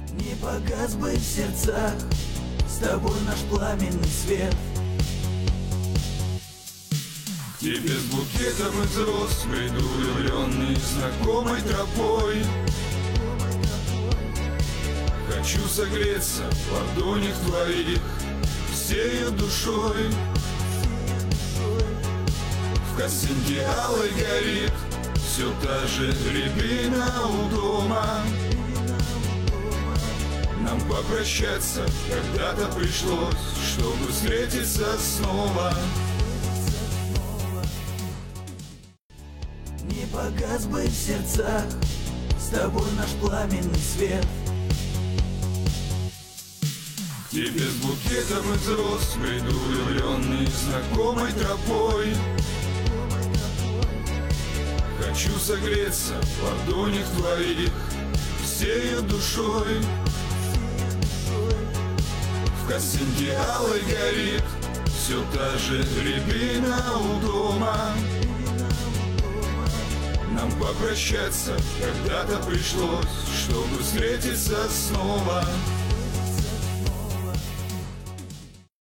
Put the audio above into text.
Не погас бы в сердцах с тобой наш пламенный свет. К тебе с букетом из роз приду влюбленный знакомой тропой. Хочу согреться в ладонях твоих всею душой. В косынке алой горит все та же рябина у дома. Нам попрощаться когда-то пришлось, чтобы встретиться снова. Не погас бы в сердцах с тобой наш пламенный свет. К тебе с букетом из роз приду влюбленный знакомой тропой. Хочу согреться в ладонях твоих всею душой. В косынке алой горит все та же рябина у дома. Нам попрощаться когда-то пришлось, чтобы встретиться снова.